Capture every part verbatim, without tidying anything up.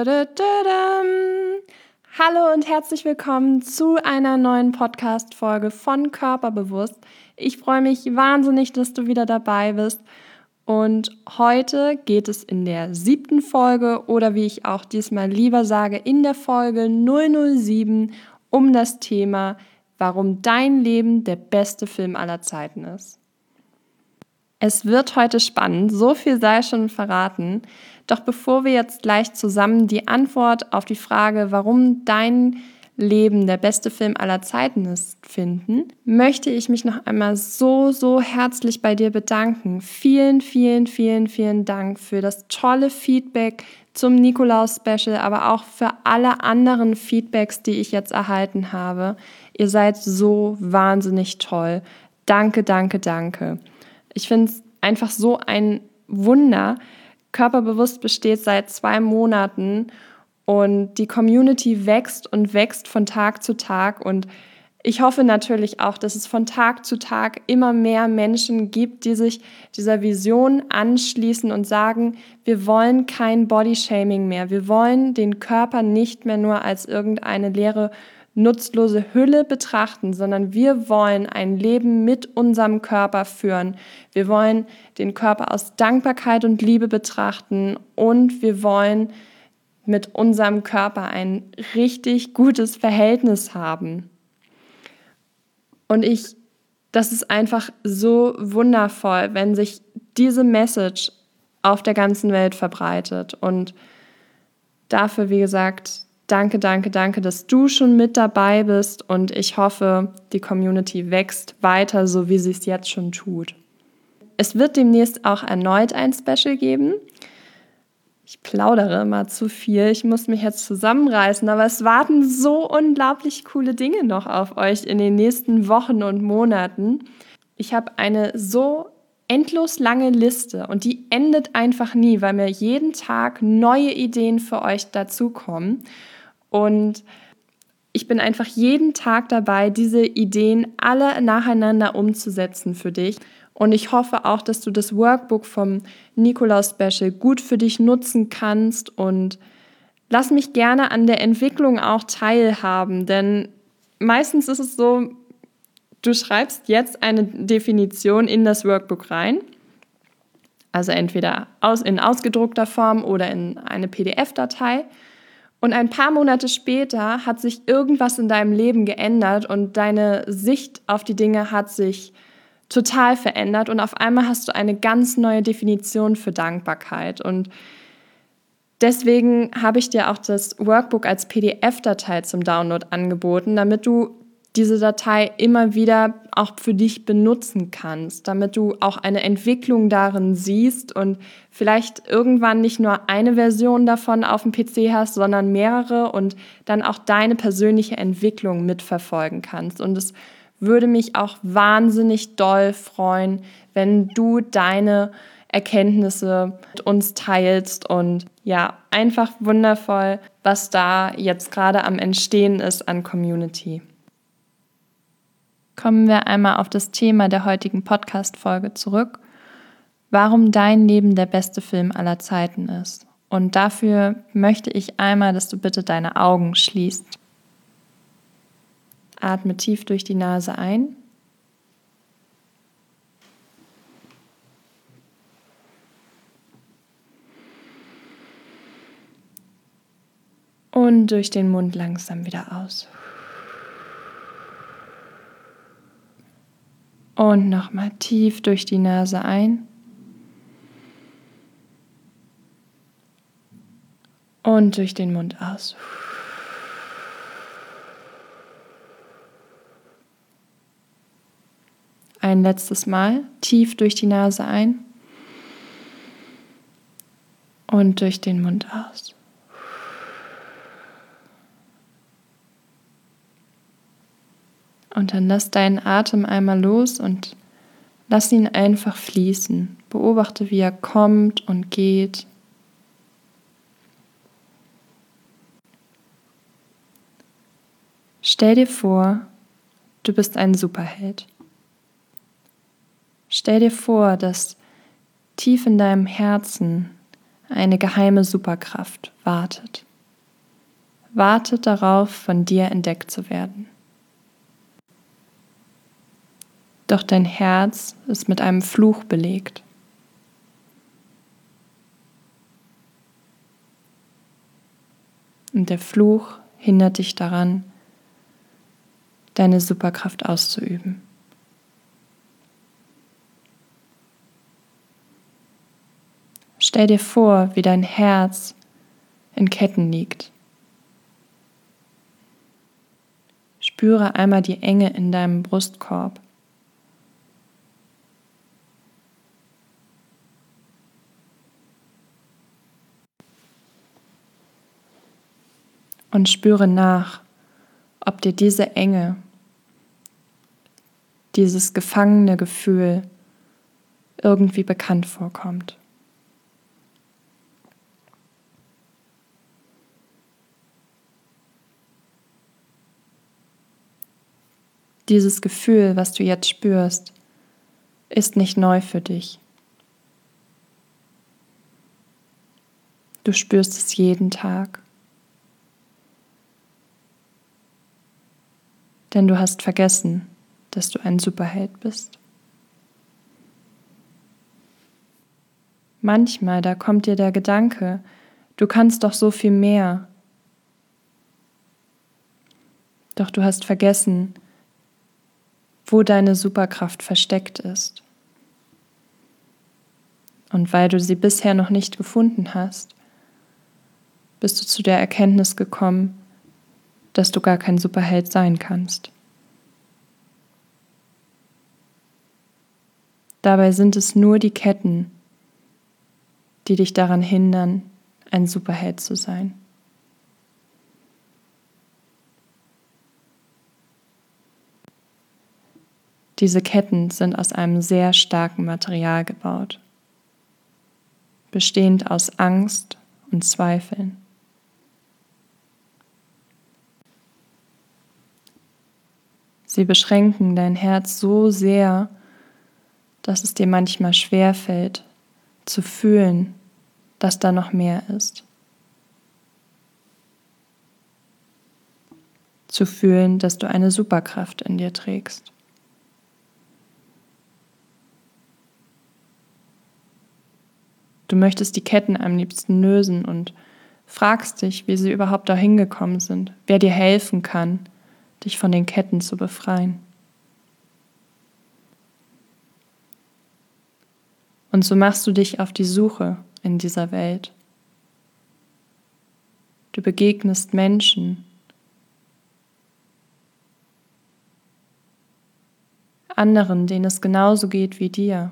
Da-da-da-dam. Hallo und herzlich willkommen zu einer neuen Podcast-Folge von Körperbewusst. Ich freue mich wahnsinnig, dass du wieder dabei bist. Und heute geht es in der siebten Folge oder wie ich auch diesmal lieber sage, in der Folge null null sieben um das Thema, warum dein Leben der beste Film aller Zeiten ist. Es wird heute spannend, so viel sei schon verraten. Doch bevor wir jetzt gleich zusammen die Antwort auf die Frage, warum dein Leben der beste Film aller Zeiten ist, finden, möchte ich mich noch einmal so, so herzlich bei dir bedanken. Vielen, vielen, vielen, vielen Dank für das tolle Feedback zum Nikolaus-Special, aber auch für alle anderen Feedbacks, die ich jetzt erhalten habe. Ihr seid so wahnsinnig toll. Danke, danke, danke. Ich finde es einfach so ein Wunder. Körperbewusst besteht seit zwei Monaten und die Community wächst und wächst von Tag zu Tag. Und ich hoffe natürlich auch, dass es von Tag zu Tag immer mehr Menschen gibt, die sich dieser Vision anschließen und sagen, wir wollen kein Bodyshaming mehr. Wir wollen den Körper nicht mehr nur als irgendeine leere nutzlose Hülle betrachten, sondern wir wollen ein Leben mit unserem Körper führen. Wir wollen den Körper aus Dankbarkeit und Liebe betrachten und wir wollen mit unserem Körper ein richtig gutes Verhältnis haben. Und ich, das ist einfach so wundervoll, wenn sich diese Message auf der ganzen Welt verbreitet. Und dafür, wie gesagt, Danke, danke, danke, dass du schon mit dabei bist und ich hoffe, die Community wächst weiter, so wie sie es jetzt schon tut. Es wird demnächst auch erneut ein Special geben. Ich plaudere immer zu viel, ich muss mich jetzt zusammenreißen, aber es warten so unglaublich coole Dinge noch auf euch in den nächsten Wochen und Monaten. Ich habe eine so endlos lange Liste und die endet einfach nie, weil mir jeden Tag neue Ideen für euch dazukommen. Und ich bin einfach jeden Tag dabei, diese Ideen alle nacheinander umzusetzen für dich. Und ich hoffe auch, dass du das Workbook vom Nikolaus-Special gut für dich nutzen kannst. Und lass mich gerne an der Entwicklung auch teilhaben, denn meistens ist es so, du schreibst jetzt eine Definition in das Workbook rein, also entweder aus, in ausgedruckter Form oder in eine P D F-Datei. Und ein paar Monate später hat sich irgendwas in deinem Leben geändert und deine Sicht auf die Dinge hat sich total verändert und auf einmal hast du eine ganz neue Definition für Dankbarkeit. Und deswegen habe ich dir auch das Workbook als P D F-Datei zum Download angeboten, damit du diese Datei immer wieder auch für dich benutzen kannst, damit du auch eine Entwicklung darin siehst und vielleicht irgendwann nicht nur eine Version davon auf dem P C hast, sondern mehrere und dann auch deine persönliche Entwicklung mitverfolgen kannst. Und es würde mich auch wahnsinnig doll freuen, wenn du deine Erkenntnisse mit uns teilst und ja, einfach wundervoll, was da jetzt gerade am Entstehen ist an Community. Kommen wir einmal auf das Thema der heutigen Podcast-Folge zurück, warum dein Leben der beste Film aller Zeiten ist. Und dafür möchte ich einmal, dass du bitte deine Augen schließt. Atme tief durch die Nase ein. Und durch den Mund langsam wieder aus. Und nochmal tief durch die Nase ein. Und durch den Mund aus. Ein letztes Mal tief durch die Nase ein. Und durch den Mund aus. Und dann lass deinen Atem einmal los und lass ihn einfach fließen. Beobachte, wie er kommt und geht. Stell dir vor, du bist ein Superheld. Stell dir vor, dass tief in deinem Herzen eine geheime Superkraft wartet. wartet darauf, von dir entdeckt zu werden. Doch dein Herz ist mit einem Fluch belegt. Und der Fluch hindert dich daran, deine Superkraft auszuüben. Stell dir vor, wie dein Herz in Ketten liegt. Spüre einmal die Enge in deinem Brustkorb. Und spüre nach, ob dir diese Enge, dieses gefangene Gefühl irgendwie bekannt vorkommt. Dieses Gefühl, was du jetzt spürst, ist nicht neu für dich. Du spürst es jeden Tag. Denn du hast vergessen, dass du ein Superheld bist. Manchmal, da kommt dir der Gedanke, du kannst doch so viel mehr. Doch du hast vergessen, wo deine Superkraft versteckt ist. Und weil du sie bisher noch nicht gefunden hast, bist du zu der Erkenntnis gekommen, dass du gar kein Superheld sein kannst. Dabei sind es nur die Ketten, die dich daran hindern, ein Superheld zu sein. Diese Ketten sind aus einem sehr starken Material gebaut, bestehend aus Angst und Zweifeln. Sie beschränken dein Herz so sehr, dass es dir manchmal schwerfällt, zu fühlen, dass da noch mehr ist. Zu fühlen, dass du eine Superkraft in dir trägst. Du möchtest die Ketten am liebsten lösen und fragst dich, wie sie überhaupt dahin gekommen sind, wer dir helfen kann, dich von den Ketten zu befreien. Und so machst du dich auf die Suche in dieser Welt. Du begegnest Menschen, anderen, denen es genauso geht wie dir.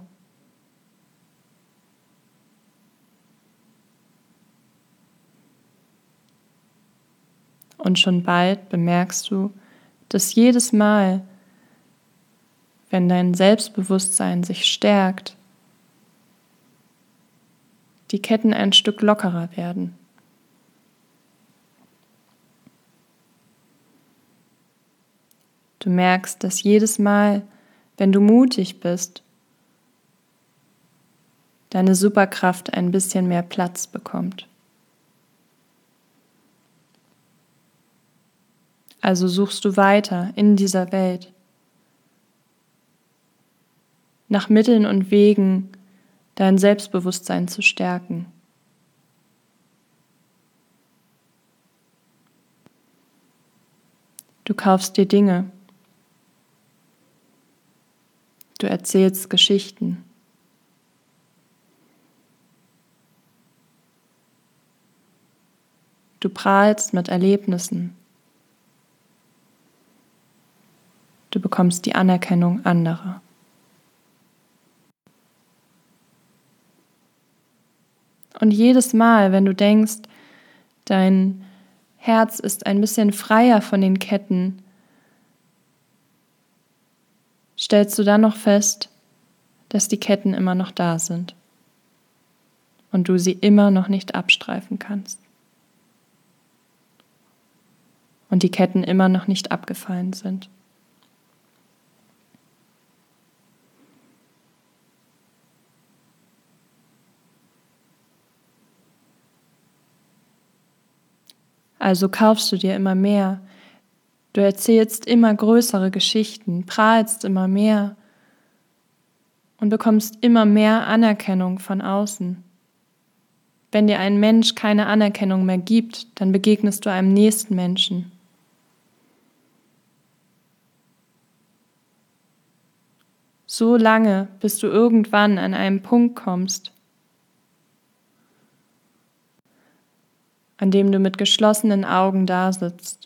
Und schon bald bemerkst du, dass jedes Mal, wenn dein Selbstbewusstsein sich stärkt, die Ketten ein Stück lockerer werden. Du merkst, dass jedes Mal, wenn du mutig bist, deine Superkraft ein bisschen mehr Platz bekommt. Also suchst du weiter in dieser Welt nach Mitteln und Wegen, dein Selbstbewusstsein zu stärken. Du kaufst dir Dinge. Du erzählst Geschichten. Du prahlst mit Erlebnissen. Du bekommst die Anerkennung anderer. Und jedes Mal, wenn du denkst, dein Herz ist ein bisschen freier von den Ketten, stellst du dann noch fest, dass die Ketten immer noch da sind und du sie immer noch nicht abstreifen kannst. Und die Ketten immer noch nicht abgefallen sind. Also kaufst du dir immer mehr. Du erzählst immer größere Geschichten, prahlst immer mehr und bekommst immer mehr Anerkennung von außen. Wenn dir ein Mensch keine Anerkennung mehr gibt, dann begegnest du einem nächsten Menschen. So lange, bis du irgendwann an einen Punkt kommst, an dem du mit geschlossenen Augen dasitzt.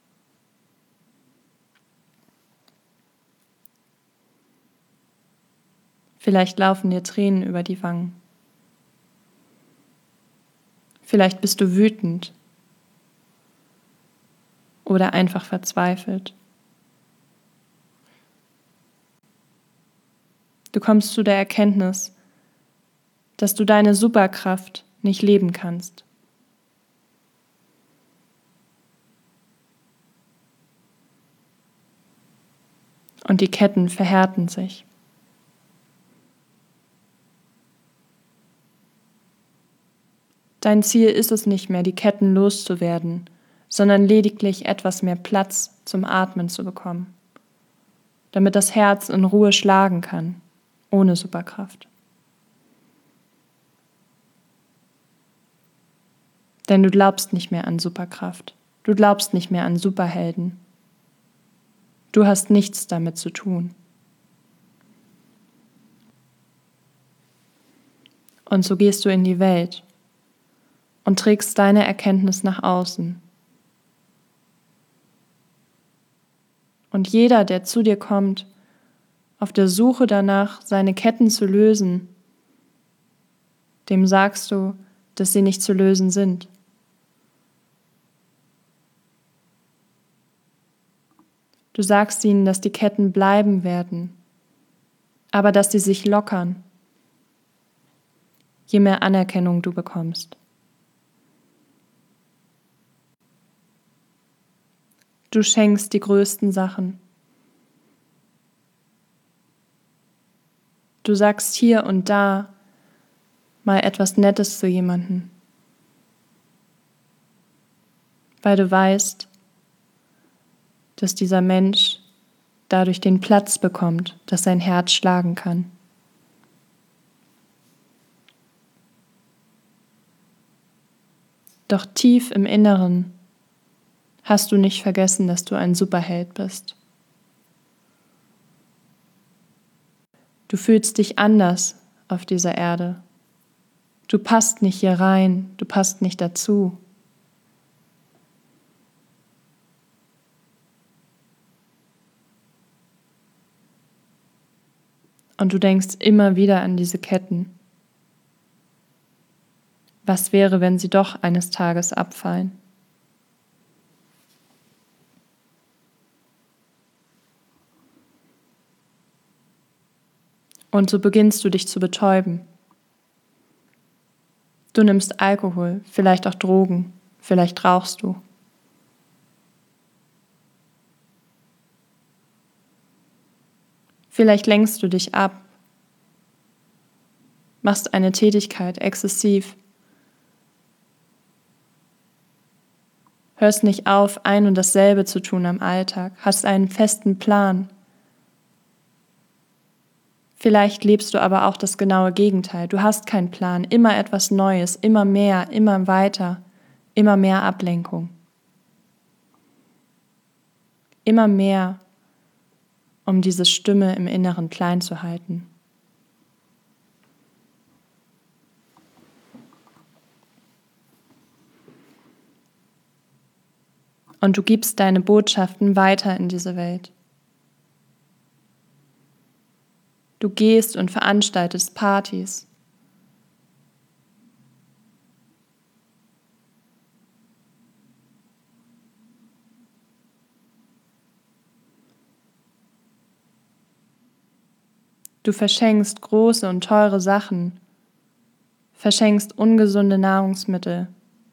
Vielleicht laufen dir Tränen über die Wangen. Vielleicht bist du wütend oder einfach verzweifelt. Du kommst zu der Erkenntnis, dass du deine Superkraft nicht leben kannst. Und die Ketten verhärten sich. Dein Ziel ist es nicht mehr, die Ketten loszuwerden, sondern lediglich etwas mehr Platz zum Atmen zu bekommen, damit das Herz in Ruhe schlagen kann, ohne Superkraft. Denn du glaubst nicht mehr an Superkraft, du glaubst nicht mehr an Superhelden. Du hast nichts damit zu tun. Und so gehst du in die Welt und trägst deine Erkenntnis nach außen. Und jeder, der zu dir kommt, auf der Suche danach, seine Ketten zu lösen, dem sagst du, dass sie nicht zu lösen sind. Du sagst ihnen, dass die Ketten bleiben werden, aber dass sie sich lockern, je mehr Anerkennung du bekommst. Du schenkst die größten Sachen. Du sagst hier und da mal etwas Nettes zu jemandem, weil du weißt, dass dieser Mensch dadurch den Platz bekommt, dass sein Herz schlagen kann. Doch tief im Inneren hast du nicht vergessen, dass du ein Superheld bist. Du fühlst dich anders auf dieser Erde. Du passt nicht hier rein, du passt nicht dazu. Und du denkst immer wieder an diese Ketten. Was wäre, wenn sie doch eines Tages abfallen? Und so beginnst du dich zu betäuben. Du nimmst Alkohol, vielleicht auch Drogen, vielleicht rauchst du. Vielleicht lenkst du dich ab, machst eine Tätigkeit exzessiv, hörst nicht auf, ein und dasselbe zu tun am Alltag, hast einen festen Plan. Vielleicht lebst du aber auch das genaue Gegenteil. Du hast keinen Plan, immer etwas Neues, immer mehr, immer weiter, immer mehr Ablenkung. Immer mehr, um diese Stimme im Inneren klein zu halten. Und du gibst deine Botschaften weiter in diese Welt. Du gehst und veranstaltest Partys. Du verschenkst große und teure Sachen, verschenkst ungesunde Nahrungsmittel.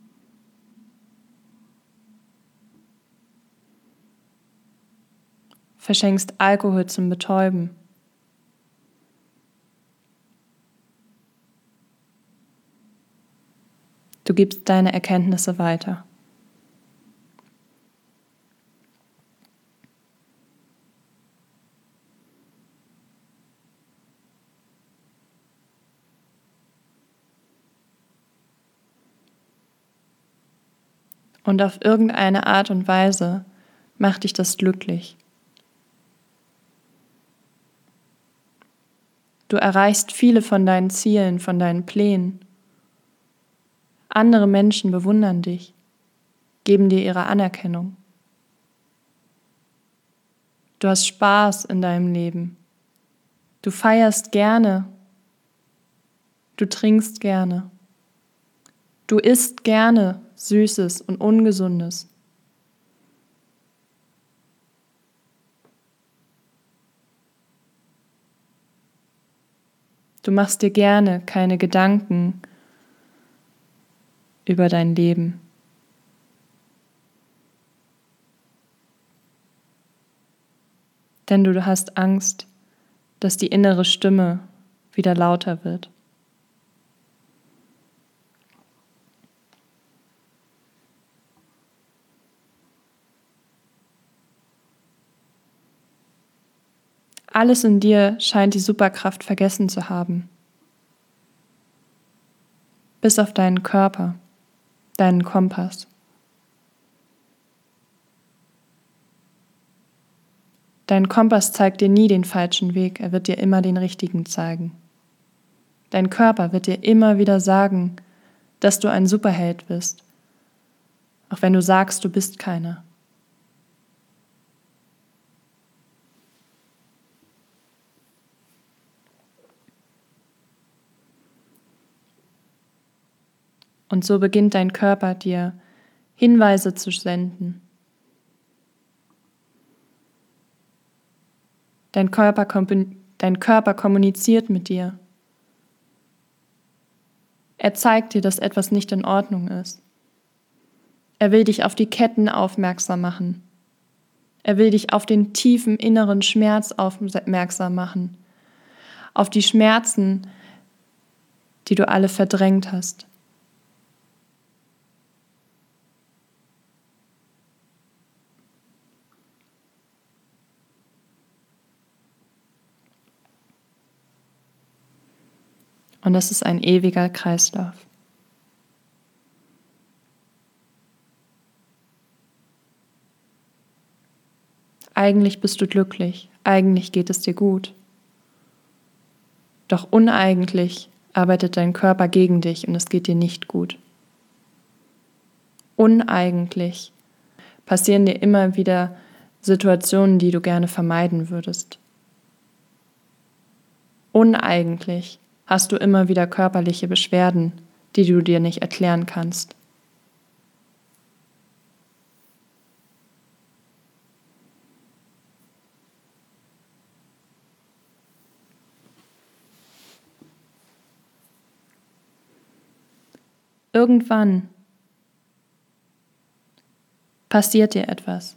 Verschenkst Alkohol zum Betäuben. Du gibst deine Erkenntnisse weiter. Und auf irgendeine Art und Weise macht dich das glücklich. Du erreichst viele von deinen Zielen, von deinen Plänen. Andere Menschen bewundern dich, geben dir ihre Anerkennung. Du hast Spaß in deinem Leben. Du feierst gerne. Du trinkst gerne. Du isst gerne Süßes und Ungesundes. Du machst dir gerne keine Gedanken über dein Leben. Denn du hast Angst, dass die innere Stimme wieder lauter wird. Alles in dir scheint die Superkraft vergessen zu haben. Bis auf deinen Körper, deinen Kompass. Dein Kompass zeigt dir nie den falschen Weg, er wird dir immer den richtigen zeigen. Dein Körper wird dir immer wieder sagen, dass du ein Superheld bist, auch wenn du sagst, du bist keiner. Und so beginnt dein Körper dir Hinweise zu senden. Dein Körper, dein Körper kommuniziert mit dir. Er zeigt dir, dass etwas nicht in Ordnung ist. Er will dich auf die Ketten aufmerksam machen. Er will dich auf den tiefen inneren Schmerz aufmerksam machen. Auf die Schmerzen, die du alle verdrängt hast. Und es ist ein ewiger Kreislauf. Eigentlich bist du glücklich, eigentlich geht es dir gut. Doch uneigentlich arbeitet dein Körper gegen dich und es geht dir nicht gut. Uneigentlich passieren dir immer wieder Situationen, die du gerne vermeiden würdest. Uneigentlich hast du immer wieder körperliche Beschwerden, die du dir nicht erklären kannst. Irgendwann passiert dir etwas.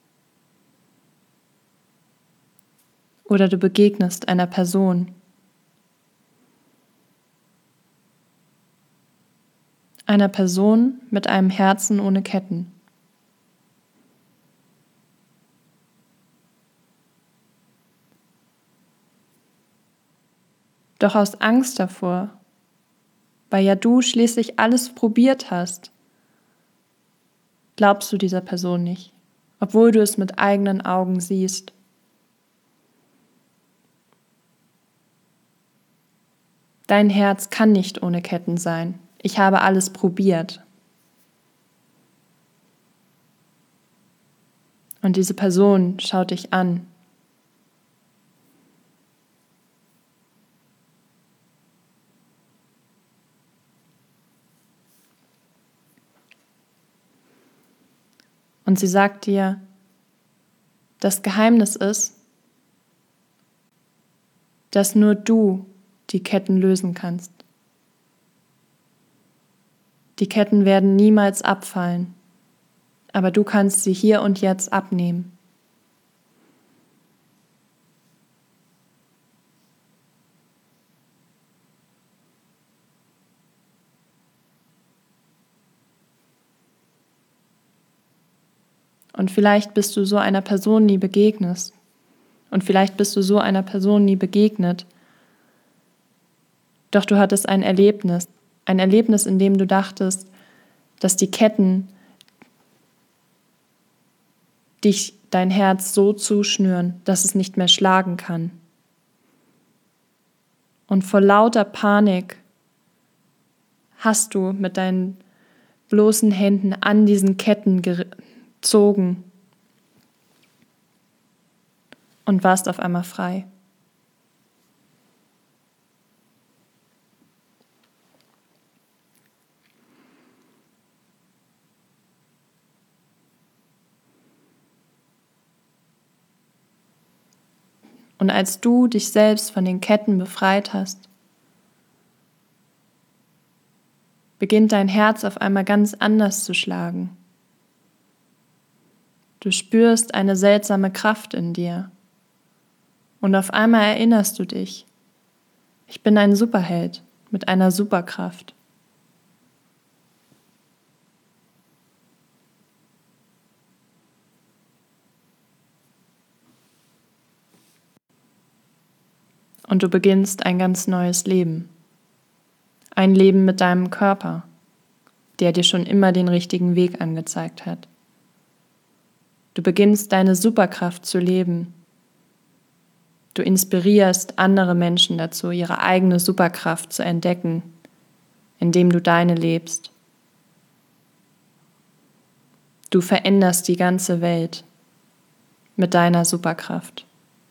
Oder du begegnest einer Person. Einer Person mit einem Herzen ohne Ketten. Doch aus Angst davor, weil ja du schließlich alles probiert hast, glaubst du dieser Person nicht, obwohl du es mit eigenen Augen siehst. Dein Herz kann nicht ohne Ketten sein. Ich habe alles probiert. Und diese Person schaut dich an. Und sie sagt dir, das Geheimnis ist, dass nur du die Ketten lösen kannst. Die Ketten werden niemals abfallen, aber du kannst sie hier und jetzt abnehmen. Und vielleicht bist du so einer Person nie begegnet. Und vielleicht bist du so einer Person nie begegnet. Doch du hattest ein Erlebnis. Ein Erlebnis, in dem du dachtest, dass die Ketten dich dein Herz so zuschnüren, dass es nicht mehr schlagen kann. Und vor lauter Panik hast du mit deinen bloßen Händen an diesen Ketten gezogen und warst auf einmal frei. Und als du dich selbst von den Ketten befreit hast, beginnt dein Herz auf einmal ganz anders zu schlagen. Du spürst eine seltsame Kraft in dir. Und auf einmal erinnerst du dich, ich bin ein Superheld mit einer Superkraft. Und du beginnst ein ganz neues Leben. Ein Leben mit deinem Körper, der dir schon immer den richtigen Weg angezeigt hat. Du beginnst deine Superkraft zu leben. Du inspirierst andere Menschen dazu, ihre eigene Superkraft zu entdecken, indem du deine lebst. Du veränderst die ganze Welt mit deiner Superkraft.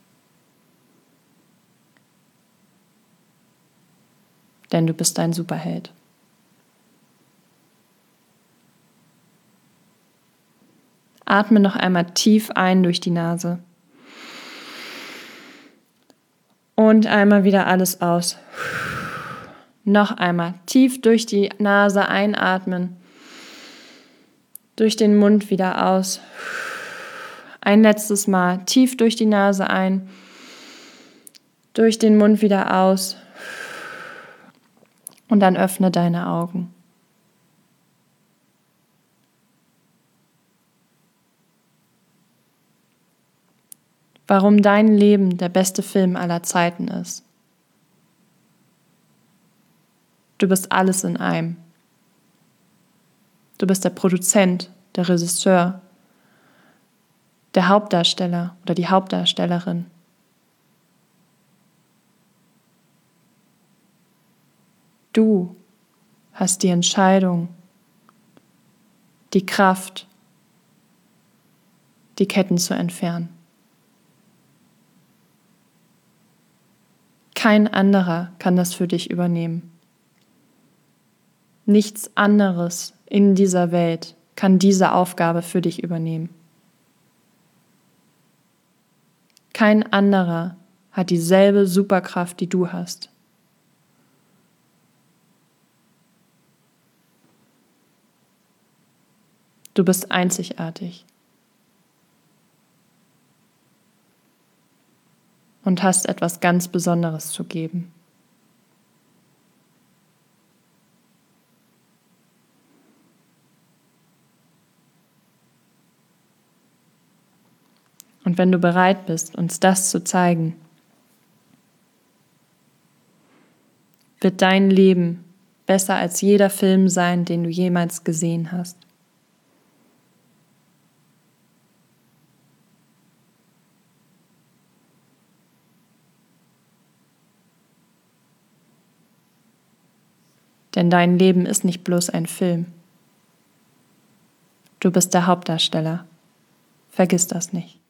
Denn du bist ein Superheld. Atme noch einmal tief ein durch die Nase. Und einmal wieder alles aus. Noch einmal tief durch die Nase einatmen. Durch den Mund wieder aus. Ein letztes Mal tief durch die Nase ein. Durch den Mund wieder aus. Und dann öffne deine Augen. Warum dein Leben der beste Film aller Zeiten ist. Du bist alles in einem. Du bist der Produzent, der Regisseur, der Hauptdarsteller oder die Hauptdarstellerin. Du hast die Entscheidung, die Kraft, die Ketten zu entfernen. Kein anderer kann das für dich übernehmen. Nichts anderes in dieser Welt kann diese Aufgabe für dich übernehmen. Kein anderer hat dieselbe Superkraft, die du hast. Du bist einzigartig und hast etwas ganz Besonderes zu geben. Und wenn du bereit bist, uns das zu zeigen, wird dein Leben besser als jeder Film sein, den du jemals gesehen hast. Denn dein Leben ist nicht bloß ein Film. Du bist der Hauptdarsteller. Vergiss das nicht.